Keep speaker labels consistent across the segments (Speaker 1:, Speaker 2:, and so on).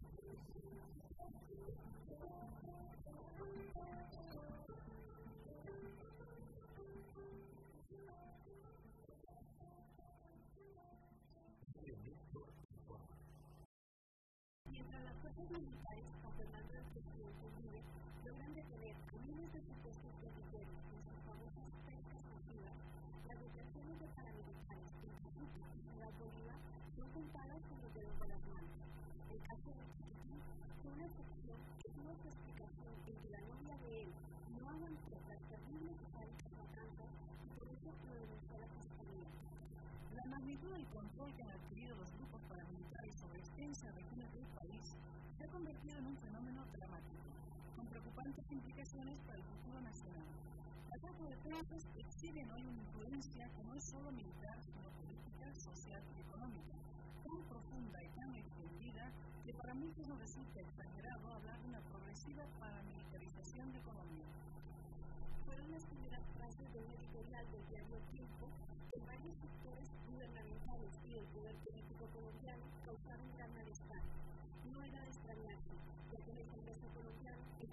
Speaker 1: Mientras las fuerzas militares, apoyando al presidente Uribe, logran detener a miles de supuestos guerrilleros en sus famosas pescas masivas, las detenciones de paramilitares en Cachuca y Ciudad Bolívar son contadas con los dedos de las manos. El caso de Chiquitín fue una excepción que tuvo su explicación en que la novia de él no aguantó las terribles y trágicas matanzas y por eso lo denunció a la fiscalía.
Speaker 2: La magnitud del control que han adquirido los grupos paramilitares sobre extensas regiones del país se ha convertido en un fenómeno dramático, con preocupantes implicaciones para el futuro nacional. Las autodefensas exhiben hoy una influencia que no es solo militar, sino política, social y económica, tan profunda y tan extendida que para muchos no resulta exagerado hablar de una progresiva paramilitarización de Colombia.
Speaker 1: Fueron las primeras frases de un editorial del diario Tiempo que varios sectores gubernamentales y del poder político colombiano causaron gran malestar. No era de extrañarse, ya que en el Congreso colombiano el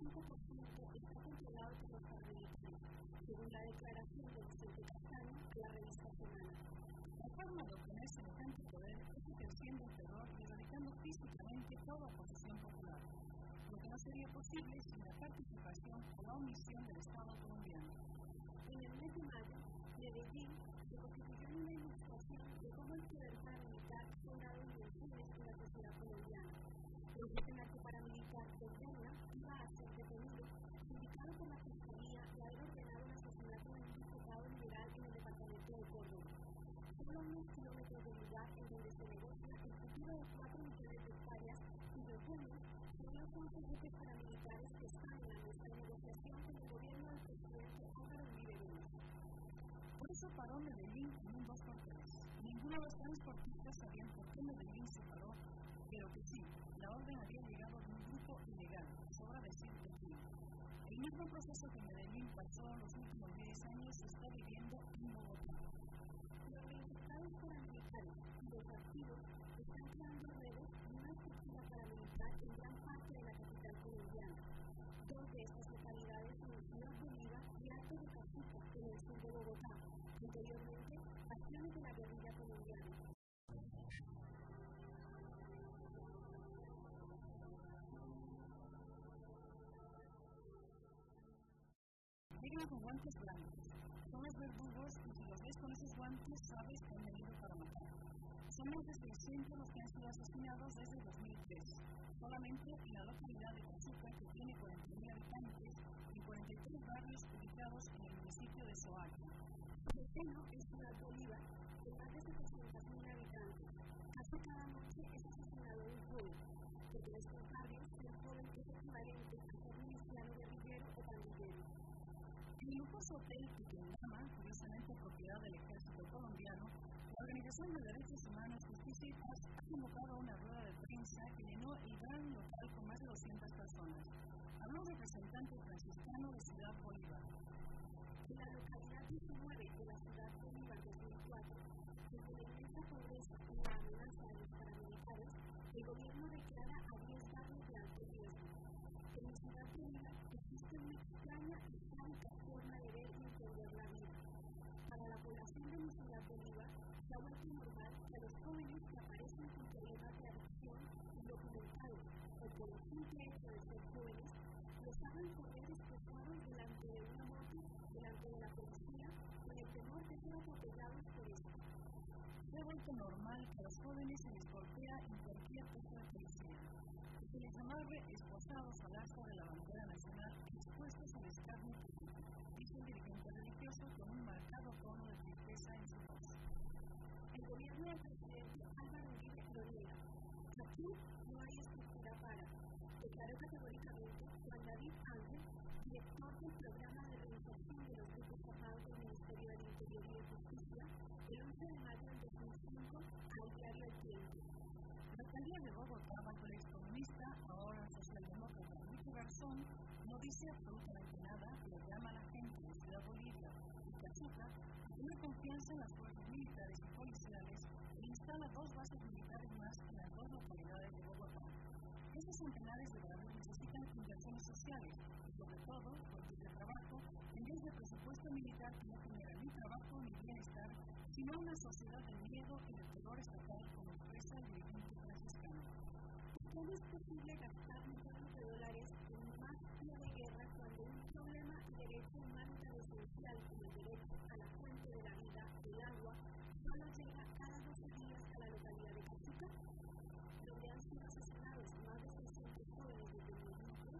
Speaker 1: 35% está controlado por los paramilitares, según la declaración de Vicente Castaño a la revista Semana.
Speaker 2: La forma de obtener semejante poder es ejerciendo el terror y erradicando físicamente toda oposición popular, lo que no sería posible sin la participación o la omisión del Estado colombiano.
Speaker 1: En el mes de mayo, Medellín se constituyó en una ilustración de cómo el poder paramilitar ha cobrado dimensiones en la sociedad colombiana. El escenario paramilitar de Yala iba a ser detenido, indicado por la Fiscalía de haber ordenado el asesinato de un diputado liberal en el departamento de Córdoba. Solo a unos kilómetros del lugar en donde se negocia el futuro de 4 millones de hectáreas cuyos dueños son los 11 grupos paramilitares que están en la mesa de negociación con el gobierno del presidente Álvaro Uribe Vélez.
Speaker 2: Por eso paró Medellín en un 2x3. Ninguno de los transportistas sabían por qué Medellín se paró, pero que sí, la orden había llegado de un grupo ilegal, sobra decir de quién. El mismo proceso que Medellín pasó en los últimos 10 años se está viviendo en Bogotá.
Speaker 1: Los organizados paramilitares y los activos están creando redes y una estructura paramilitar en gran parte de la capital colombiana. Dos de estas localidades son Ciudad Bolívar y Alto de Cachuca, en el sur de Bogotá, anteriormente acciones de la guerrilla colombiana.
Speaker 2: Llegan con guantes blancos. Son los verdugos y si los ves con esos guantes sabes que han venido para matar. Son más de 600 los que han sido asesinados desde 2003. Solamente en la localidad de Cachuca, que tiene 40.000 habitantes y 43 barrios ubicados en el municipio de Soacha.
Speaker 1: El seno es Ciudad Bolívar, con más de 700.000 habitantes. Casi cada noche es asesinado un joven, porque en estos barrios el joven es equivalente a ser miliciano guerrillero o pandillero.
Speaker 2: En el lujoso hotel Piquendama, curiosamente propiedad del ejército colombiano, la Organización de Derechos Humanos, Justicia y Paz ha convocado a una rueda de prensa que llenó el gran local con más de 200 personas. Habló un representante franciscano de Ciudad Bolívar.
Speaker 1: En la localidad 19 de la Ciudad Bolívar 2004, desde la inmensa pobreza y la amenaza de los paramilitares, el gobierno declara a 10 barrios de alto riesgo. En la Ciudad Bolívar existe una extraña y sádica forma de ver y entender la vida. Para la población de la Ciudad Bolívar, se ha vuelto normal que a los jóvenes que aparecen con problemas de adicción indocumentados o por el simple hecho de ser jóvenes, los hagan correr esposados delante de una moto, delante de la policía, con el temor de ser atropellados por esto.
Speaker 2: Se ha vuelto normal que a los jóvenes se les golpea en cualquier puesto de policía, y se les amarre esposados al asta de la bandera nacional expuestos al escarnio público, dice un dirigente religioso con un marcado tono de tristeza en su voz.
Speaker 1: El gobierno del presidente Álvaro Uribe lo niega. Aquí no hay estructura para, declaró categóricamente Juan David Ángel, director del programa de reinserción de los grupos armados del Ministerio del Interior y de Justicia, el 11 de mayo del 2005 al diario El Tiempo.
Speaker 2: La alcaldía de Bogotá, bajo el excomunista, ahora socialdemócrata Luis Garzón, no dice absolutamente nada, pero llama a la gente de Ciudad Bolívar y Cachuca a tener confianza en las fuerzas militares y policiales e instala 2 bases militares más en las 2 localidades de Bogotá. Estos centenares de barrios necesitan inversiones sociales y, sobre todo, fuentes de trabajo, en vez de presupuesto militar que no genera ni trabajo ni bienestar, sino una sociedad de miedo y de terror estatal, como expresa el dirigente franciscano.
Speaker 1: ¿Cómo es posible gastar millones de dólares en más vía de guerra cuando un problema de derecho humano tan esencial como el derecho a la fuente de la vida, el agua, solo llega cada 12 días a la localidad de Cachuca, donde han sido asesinados más de 600 jóvenes desde el 2003?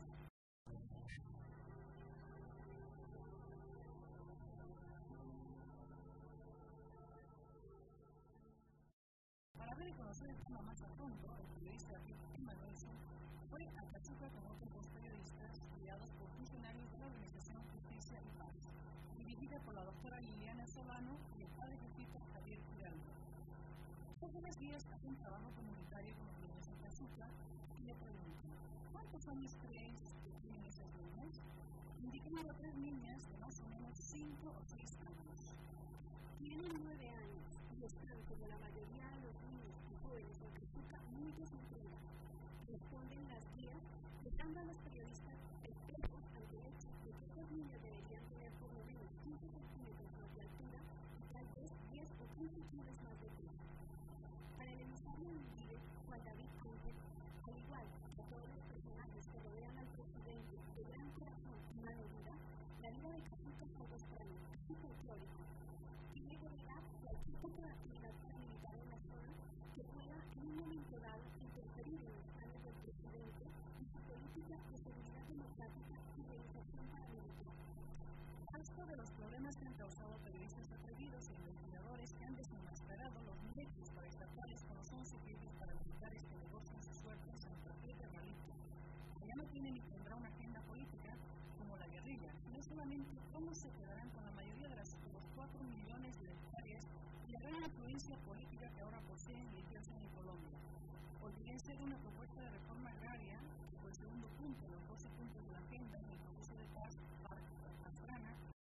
Speaker 2: Para ver y conocer el tema más a fondo, el periodista Emanuelson fue a Cachuca con otros dos periodistas guiados por funcionarios de la organización Justicia y Paz, dirigida por la doctora Liliana Solano y el padre jesuita Javier Giraldo. Estos 3 días hacen un trabajo comunitario con los niños en Cachuca y le preguntan: ¿cuántos años creéis que tienen esas niñas? Indican a 3 niñas de más o menos 5 o 6 años.
Speaker 1: Tienen 9 años y están, como la mayoría de los niños y jóvenes en Cachuca, muy desintegrados. Responden las guías, dejando a los periodistas expertos al derecho de que estos niños deberían tener por lo menos 15 centímetros más de altura y tal vez 10 o 15 kilos más de peso. Para el emisario del líder, Juan David Ángel, al igual que a todos los personajes que rodean al presidente de gran corazón y mano dura, la vida de Cachuca es algo extraño y folclórico. Tiene realidad cualquier tipo de actividad paramilitar en la zona que pueda en un momento dado interferir en los planes del presidente y su política de seguridad democrática y realización paramilitar.
Speaker 2: Esto de los problemas que han causado periodistas atrevidos e investigadores que han desenmascarado los medios paraestatales con los 11 jefes paramilitares que negocian su suerte en Santa Fe de Guadalupe. Ya no tiene ni tendrá una agenda política como la guerrilla, sino solamente cómo se quedarán con la mayoría de los 4 millones de hectáreas y la gran influencia política que ahora poseen y ejercen en Colombia. Olvídense de una propuesta de reforma agraria, que fue el segundo punto de los 12 puntos de la agenda en el proceso de paz pastrana.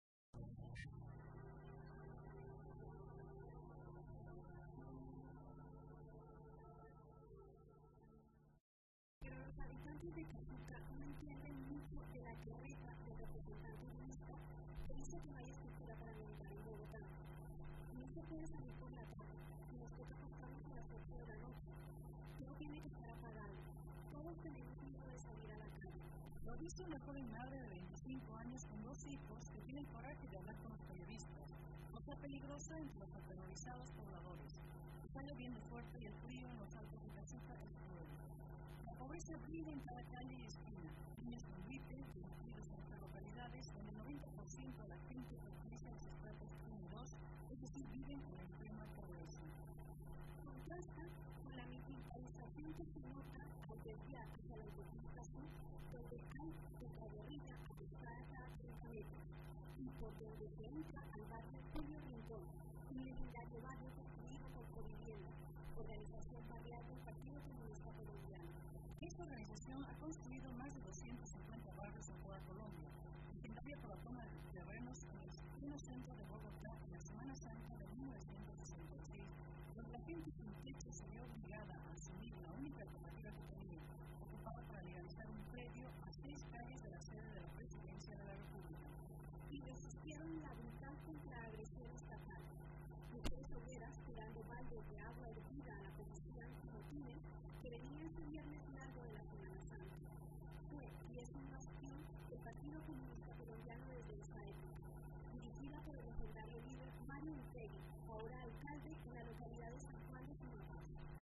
Speaker 1: Pero los habitantes de Cachuca no entienden mucho de la guerrilla del representante unista que dice que no hay estructura paramilitar en Bogotá. No se puede salir por la tarde y nos toca acostarnos a las 8 de la noche. Todo tiene que estar apagado. Todos tenemos miedo de salir a la calle.
Speaker 2: Lo dice una joven madre de 25 años con 2 hijos que tiene el coraje de hablar con los periodistas. Cosa peligrosa entre los aterrorizados pobladores. Está lloviendo fuerte y el frío en los altos de Cachuca es cruel. La pobreza vive en cada calle y esquina. Niños con gripe, incluidos en nuestras localidades, donde el 90% de la gente utiliza los estratos 1 y 2, es decir, viven en la extrema pobreza.
Speaker 1: Contrasta con la militarización que se nota al desviar hacia la autopista sur, donde hay contraguerrilla ajustada cada 30 metros, y por donde se entra al barrio Julio Rincón, un legendario barrio construido por Provivienda, organización barrial del Partido Comunista Colombiano.
Speaker 2: Esta organización ha construido más de 250 barrios en toda Colombia, legendaria por la toma de terrenos en el pleno centro de Bogotá en la Semana Santa de 1966, donde la gente sin techo se vio obligada a asumir la única alternativa que tenía, ocupada para legalizar un predio a 6 calles de la sede de la Presidencia de la República.
Speaker 1: Y resistieron la brutal contraagresión estatal. Mujeres obreras tirando baldes de agua hervida a la policía antimotines que venía ese viernes largo de la Semana Santa. Fue y es un bastión del Partido Comunista Colombiano desde esa época, dirigida por el legendario líder Mario Utegui, ahora alcalde en la localidad de San Juan de Sumapaz.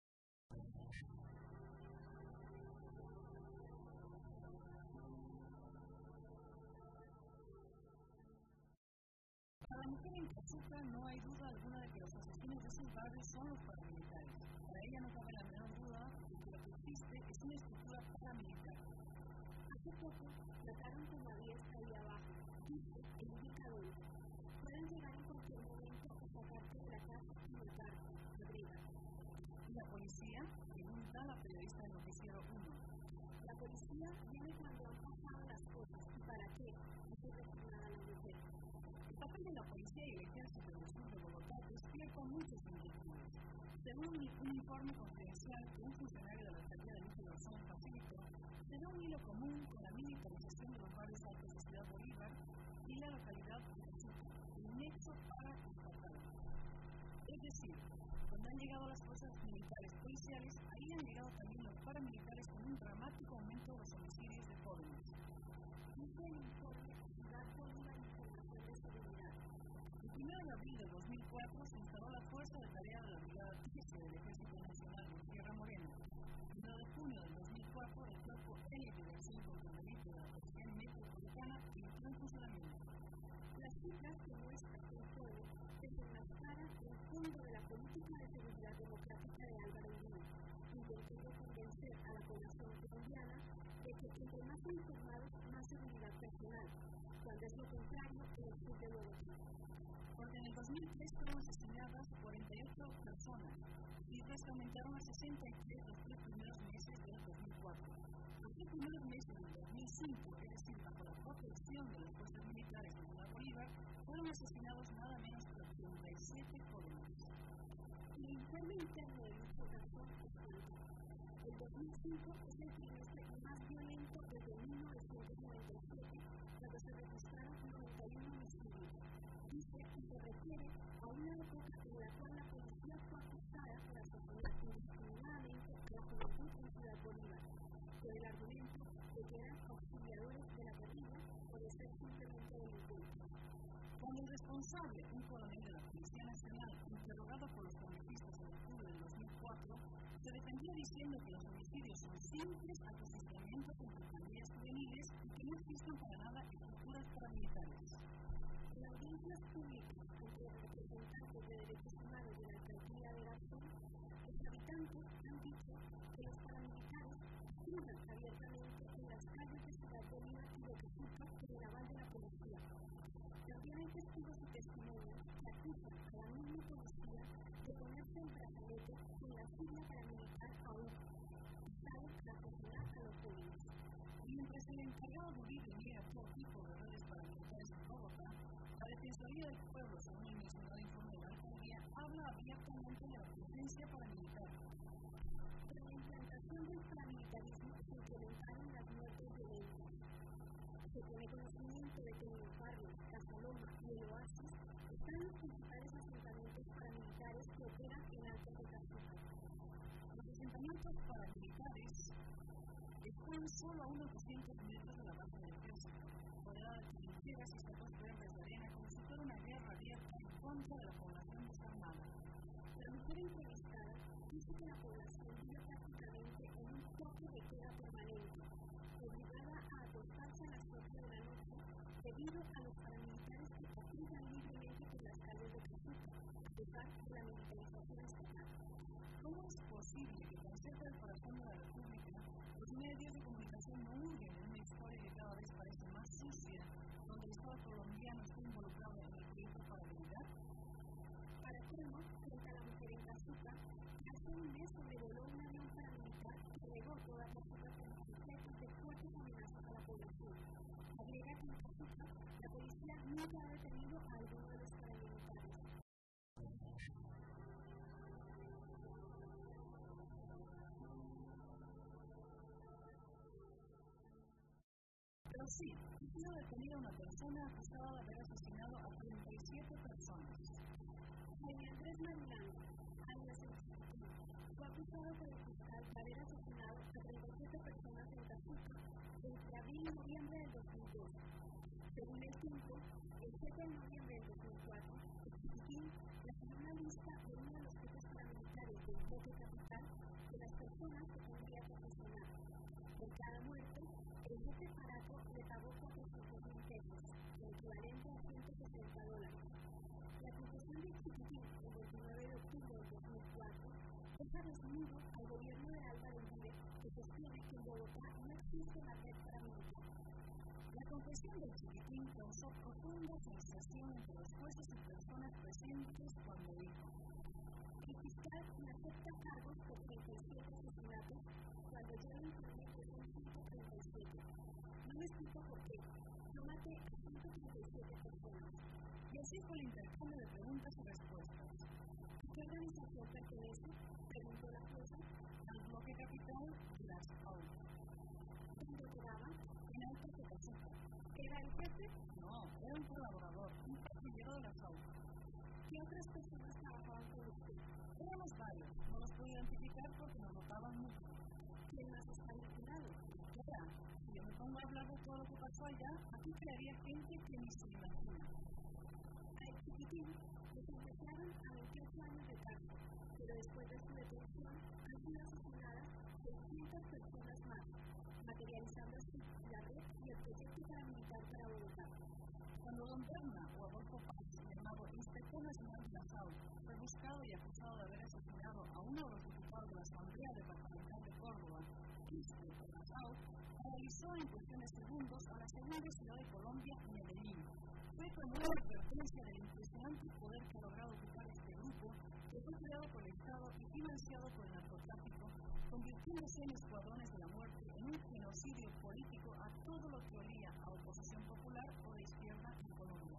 Speaker 2: Para la mujer en Cachuca no hay duda alguna de que los asesinos de esos barrios son los paramilitares. Para ella no cabe la menor duda de que lo que existe es una estructura paramilitar.
Speaker 1: Hace poco trataron como a 10 ahí abajo, dice el indicador. Pueden llegar en cualquier momento a sacarte de la casa y matarte, agrega.
Speaker 2: ¿Y la policía? Pregunta la periodista del Noticiero 1.
Speaker 1: La policía viene cuando han pasado las cosas. ¿Y para qué? Dice resignada la mujer.
Speaker 2: El papel de la policía y el ejército del sur de Bogotá despierta muchas inquietudes. Según un informe confidencial de un funcionario de la alcaldía de Luis Garzón facilitó, se da un hilo común con la militarización de los barrios altos de Ciudad Bolívar y la localidad de Pachuca, un nexo paraestatal. Es decir, cuando han llegado las fuerzas militares policiales, ahí han llegado también los paramilitares con un dramático aumento de los homicidios de jóvenes.
Speaker 1: Dice el informe Ciudad Bolívar Información de Seguridad.
Speaker 2: El 1 de abril de 2004 se instaló la Fuerza de Tarea de la Brigada 13 del Ejército Nacional de Sierra Morena. El 1 de junio del 2004, el Cuerpo Élite de Acción contra el Delito de la Policía Metropolitana entró en funcionamiento.
Speaker 1: Las cifras que muestra el informe desenmascaran el fondo de la política de seguridad democrática de Álvaro Uribe, intentando convencer a la población colombiana de que entre más informados, más seguridad personal, cuando es lo contrario en el sur de Bogotá.
Speaker 2: Porque en el 2003 fueron asesinadas 48 personas, cifras que aumentaron a 63 los 3 primeros meses del 2004. Los 3 primeros meses del 2005, es decir, bajo la protección de las fuerzas militares de Ciudad Bolívar, fueron asesinados nada menos que 87 jóvenes.
Speaker 1: El informe interno del Grupo Garzón explica: el 2005 es el trimestre más violento desde 1997, cuando se registraron 91 homicidios. Dice que se refiere a una época en la cual la policía fue acusada por asesinar indiscriminadamente a la juventud en Ciudad Bolívar, con el argumento de que eran auxiliadores de la guerrilla o de ser simplemente delincuentes.
Speaker 2: Cuando el responsable, un coronel de la Policía Nacional, interrogado por los congresistas en octubre del 2004, se defendía diciendo que los homicidios son simples acostumbramientos entre pandillas juveniles y que no existen para nada estructuras paramilitares.
Speaker 1: En audiencias públicas entre representantes de derechos humanos de la alcaldía de Garzón, los habitantes han dicho que los paramilitares cruzan abiertamente en las calles de Ciudad Bolívar y de Pachuca con el aval de la policía. También hay testigos y testimonios que acusan a la misma policía de ponerse en brazalete con la sigla paramilitar AUC, usado para asesinar a los jóvenes.
Speaker 2: Mientras el encargado de Uribe niega todo tipo de redes paramilitares en Bogotá, la Defensoría del Pueblo, según el mencionado informe de la alcaldía, habla abiertamente de la presencia paramilitar.
Speaker 1: Con la implantación del paramilitarismo se incrementaron las muertes violentas. Se tiene conocimiento de que en los barrios Casaloma y el Oasis están los principales asentamientos paramilitares que operan en Altos de Pachuca.
Speaker 2: Los asentamientos paramilitares están solo a unos 200 metros de la base del ejército, rodeada de trincheras y sacos verdes de arena como si fuera una guerra abierta en contra de la población desarmada.
Speaker 1: La mujer entrevistada dice que la población vive prácticamente en un toque de queda permanente, obligada a acostarse a las 8 de la noche debido a los paramilitares que patrullan libremente por las calles de Pachuca, a pesar de la militarización estatal.
Speaker 2: ¿Cómo es posible que tan cerca del corazón de la República los medios de comunicación no hurguen en una historia que cada vez parece más sucia, donde el Estado colombiano está involucrado en el proyecto paramilitar?
Speaker 1: Para colmo, frente a la mujer en Pachuca, hace un mes sobrevoló un avión paramilitar que regó todas las ciudades con objetos de fuertes amenazas a la población. Agrega que en Pachuca la policía nunca ha detenido a alguno de los paramilitares.
Speaker 2: Pero sí, ha sido detenida una persona acusada de haber asesinado a 37 personas.
Speaker 1: Jaime Andrés Marilán, alias El Chiquitín, fue acusado por el fiscal de haber asesinado a 37 personas en Pachuca entre abril y noviembre del 2002. Según el tiempo, el 7 de noviembre del 2004, El Chiquitín recibió una lista de uno de los jefes paramilitares del bloque capital de las personas que tendría que asesinar. Por cada muerte, el jefe Paraco le pagó 400.000 pesos, el equivalente a $160. La acusación del Chiquitín, el 29 de octubre del 2004, deja desnudo al gobierno de Álvaro Uribe, que sostiene que en Bogotá no existe una red paramilitar.
Speaker 2: La confesión del Chiquitín causó profunda sensación entre los jueces y personas presentes cuando dijo:
Speaker 1: el fiscal acepta cargos por 37 asesinatos cuando yo le informé que son 137. No me explico por qué. Yo maté a 137 personas.
Speaker 2: Y así fue el intercambio de preguntas y respuestas.
Speaker 1: ¿Qué organización pertenece?, preguntó la jueza.
Speaker 2: Al bloque capital de las AUC.
Speaker 1: ¿Dónde operaban?
Speaker 2: En Alto de Cazuca.
Speaker 1: ¿Era el jefe?
Speaker 2: No, era un colaborador, un patrullero de las AUC.
Speaker 1: ¿Qué otras personas trabajaban con usted?
Speaker 2: Éramos varios, no los puedo identificar porque nos rotaban mucho.
Speaker 1: ¿Quién más está vinculado?
Speaker 2: Espera, si yo me pongo a hablar de todo lo que pasó allá, aquí crearía gente que ni se imagina.
Speaker 1: A el chiquitín le sentenciaron a 28 años de cárcel, pero después de su detención han sido asesinadas 600 personas más, materializando así la red y el proyecto paramilitar para Bogotá.
Speaker 2: Cuando don Berna o Adolfo Paz, llamado Inspector Nacional de la AUC, fue buscado y acusado de haber asesinado a uno de los diputados de la Asamblea Departamental de Córdoba, por la AUC, paralizó en cuestión de segundos a la segunda ciudad de Colombia, Medellín. Fue con una advertencia del impresionante poder que ha logrado ocupar este grupo, que fue creado por el Estado y financiado por el narcotráfico, convirtiéndose en escuadrones de la muerte en un genocidio político a todo lo que olía a oposición popular o de izquierda en Colombia.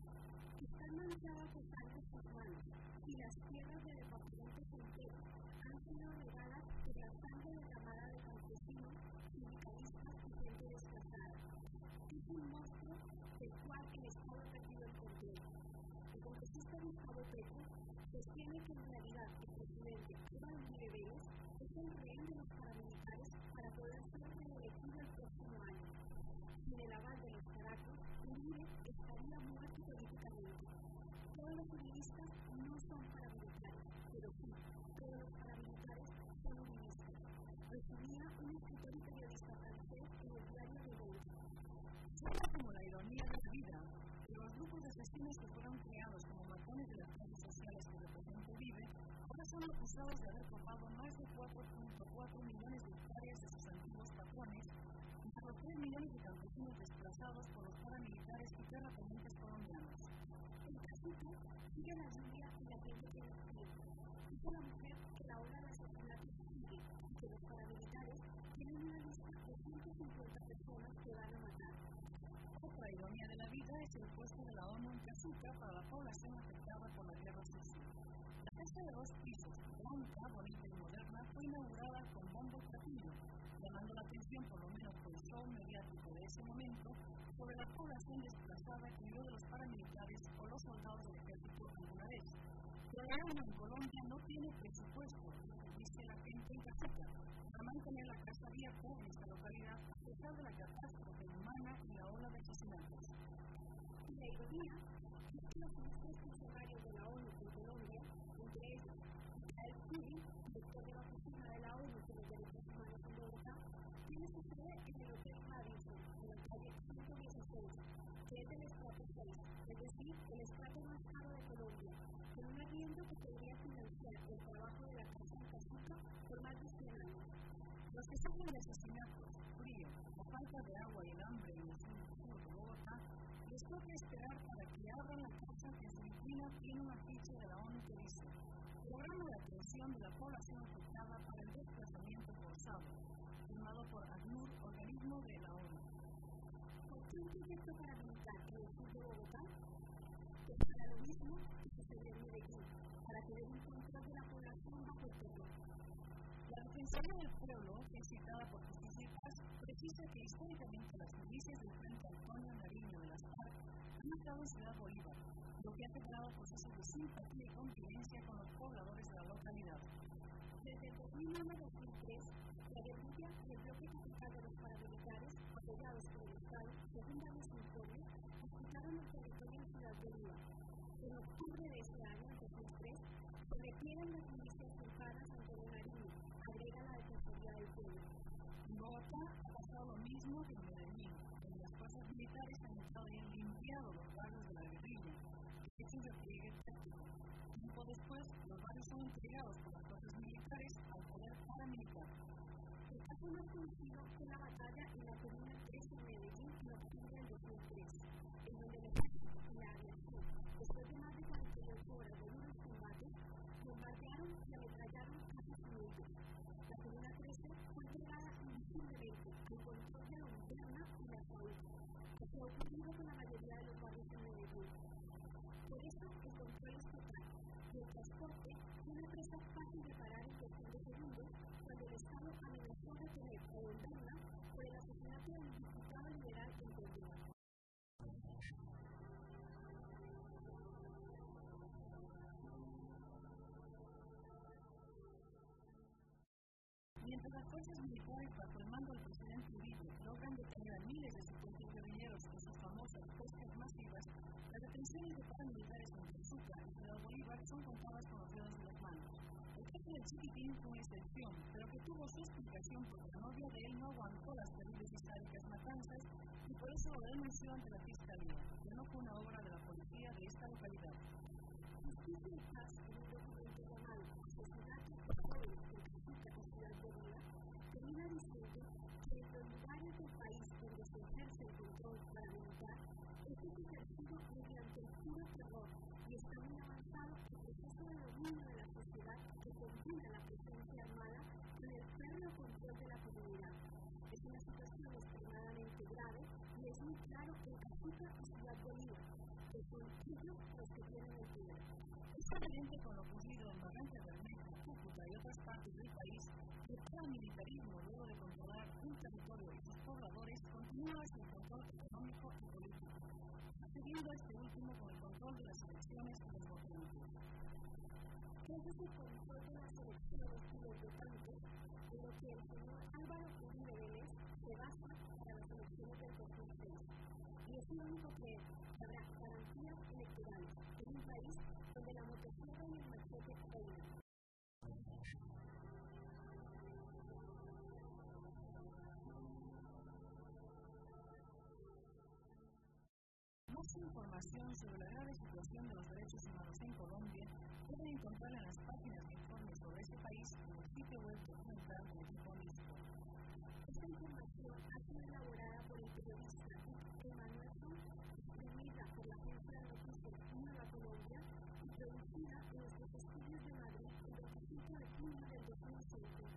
Speaker 1: Están manchadas de sangre sus manos y las tierras del departamento entero han sido regadas por la sangre derramada de campesinos, sindicalistas y gente desplazada. Es un monstruo del cual el Estado ha perdido el control. El congresista Gustavo Petro sostiene que en realidad el presidente Iván Uribe Vélez es el rehén de los paramilitares para poder ser reelegido el próximo año. Sin el aval de los caracos, Uribe estaría muerto políticamente. Todos los uribistas no son paramilitares, pero sí, todos los paramilitares son uribistas. Resumía un escritor y periodista francés en el diario Le Monde.
Speaker 2: Suena como la ironía de la vida, pero los grupos de asesinos que fueron creados como matones de las clases sociales que representa Uribe, ahora son acusados de haber copado más de 4.4 millones de hectáreas de sus antiguos patrones, más de 3 millones de campesinos desplazados por los paramilitares y terratenientes colombianos.
Speaker 1: En Cazuca sigue la lluvia y la gente tiene frío. Dice la mujer que la ola de asesinatos sigue y que los paramilitares tienen una lista de 150 personas que van a matar.
Speaker 2: Otra ironía de la vida es el puesto de la ONU en Cazuca para la población afectada por la guerra sucia. La casa de 2 pisos, blanca, bonita y moderna, fue inaugurada con bombo y platillo, llamando la atención, por lo menos por el show mediático de ese momento, sobre la población desplazada que huyó de los paramilitares o los soldados del ejército alguna vez. Pero la ONU en Colombia no tiene presupuesto, dice la gente en Cazuca, para mantener la casa abierta en esta localidad a pesar de la catástrofe humana y la ola de asesinatos.
Speaker 1: Y la ironía es que los ministros funcionarios de la ONU en Colombia, entre ellos Michael Curi, director de la oficina de la ONU por los derechos humanos en Bogotá, tiene su sede en el Hotel Madison, en la calle 116, que es del estrato 6, es decir, el estrato más caro de Colombia, con un arriendo que podría financiar el trabajo de la casa en Cazuca por más de 100 años.
Speaker 2: Los que sufren de asesinatos, frío, la falta de agua y el hambre en el sur de Bogotá, les toca esperar para que abran la casa que en su vitrina tiene un afiche de la ONU que dice Programa de Atención de la Población Afectada para el Desplazamiento Forzado, firmado por ACNUR, organismo de la ONU.
Speaker 1: ¿Por qué un proyecto paramilitar en el sur de Bogotá? Pues para lo mismo que sucedió en Medellín, para tener un control de la población bajo el terror.
Speaker 2: La Defensoría del Pueblo, que es citada por Justicia y Paz, precisa que históricamente las milicias del Frente Antonio Nariño de las FARC han estado en Ciudad Bolívar, lo que ha generado procesos de simpatía y convivencia con los pobladores de la localidad.
Speaker 1: Desde el 2009-2003, la guerrilla y el bloque capital de los paramilitares, apoyados por el Estado, según varios informes, disputaron el territorio en Ciudad Bolívar. En octubre de ese año, en 2003, se requieren las milicias cercanas a Antonio Nariño, agrega la Defensoría del Pueblo.
Speaker 2: En Bogotá ha pasado lo mismo que en Medellín, donde las fuerzas militares han entrado y han limpiado los barrios de la guerrilla, hechos de pliegue táctico. Tiempo después, los barrios son entregados por las fuerzas militares al poder paramilitar.
Speaker 1: El caso más conocido fue la batalla en la Comuna 3 de Medellín en octubre del 2003, en donde el ejército y la aviación, después de más de 48 horas de duros combates, bombardearon y ametrallaron casas civiles. La Comuna 13 fue entregada invisiblemente al control de la Interna y la SAUC, que se ha ocurrido con la mayoría de los barrios en Medellín. Por eso, el control es total, y el transporte fue una presa fácil de parar en cuestión de segundos cuando el Estado amenazó de tener registrado en Berna por el asesinato del diputado liberal en Portugal.
Speaker 2: Mientras las fuerzas militares bajo el mando del presidente Uribe logran detener a miles de supuestos guerrilleros con sus famosas pescas masivas, las detenciones de paramilitares en Tezuca y Ciudad Bolívar son contadas con los dedos de las manos. El caso del Chiquitín fue una excepción, pero que tuvo su explicación porque la novia de él no aguantó las terribles y sádicas matanzas y por eso lo denunció ante la Fiscalía, que no fue una obra de la policía de esta localidad.
Speaker 1: Justicia y Paz, en un documento llamado Asesinatos por jóvenes en Tezuca y Ciudad Bolívar, termina diciendo que en los lugares del país donde se ejerce el control paramilitar, este es ejercido mediante el puro terror y está muy avanzado el proceso de dominio de la sociedad que combina la presencia armada con el férreo control de la comunidad. Es una situación extremadamente grave y es muy claro en Tezuca y Ciudad Bolívar, que son ellos los que tienen el poder.
Speaker 2: Es evidente con lo ocurrido en Barranca Bermeja, Cúcuta y otras partes del país que el paramilitarismo, luego de controlar un territorio y sus pobladores, continúa sin control económico y político, accediendo a este último con el control de las elecciones y los votantes.
Speaker 1: Tras ese control de las elecciones y los votantes, en lo que el señor Álvaro Uribe Vélez se basa para las elecciones del 2006. Y es lo único que habrá garantías electorales en un país donde la motosierra y el machete reinan.
Speaker 2: Más información sobre la grave situación de los derechos humanos en Colombia pueden encontrarla en las páginas de informes sobre este país en el sitio web documental del equipo Lispo.
Speaker 1: Esta información ha sido elaborada por el periodista Emanuel Son, distribuida por la agencia de noticias Nueva Colombia y producida en nuestros estudios de Madrid el 25 de junio del 2005.